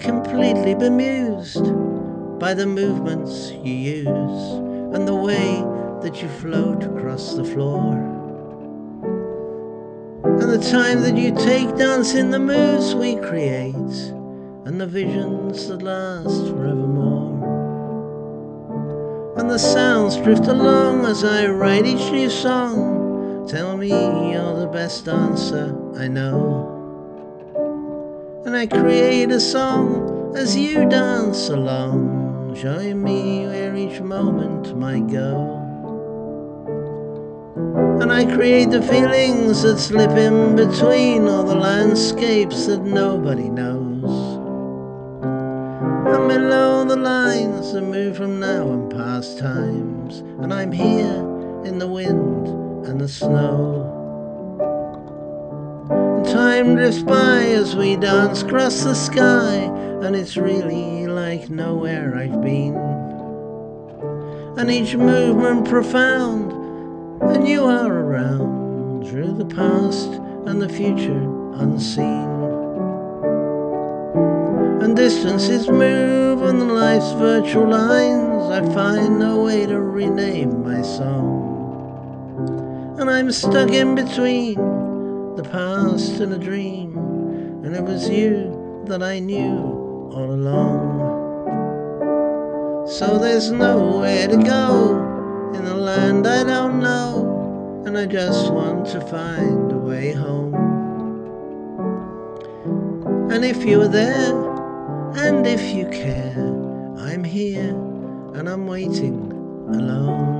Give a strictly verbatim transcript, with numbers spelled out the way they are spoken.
completely bemused by the movements you use and the way that you float across the floor, and the time that you take dancing the moves we create, and the visions that last forevermore. And the sounds drift along as I write each new song. Tell me you're the best dancer I know. And I create a song as you dance along, showing me where each moment might go. And I create the feelings that slip in between all the landscapes that nobody knows. And below the lines that move from now and past times, and I'm here in the wind and the snow. And time drifts by as we dance across the sky, and it's really like nowhere I've been. And each movement profound, and you are around through the past and the future unseen. And distances move on the life's virtual lines. I find no way to rename my song. And I'm stuck in between the past and a dream, and it was you that I knew all along. So there's nowhere to go in the land I don't know, and I just want to find a way home. And if you were there, and if you care, I'm here and I'm waiting alone.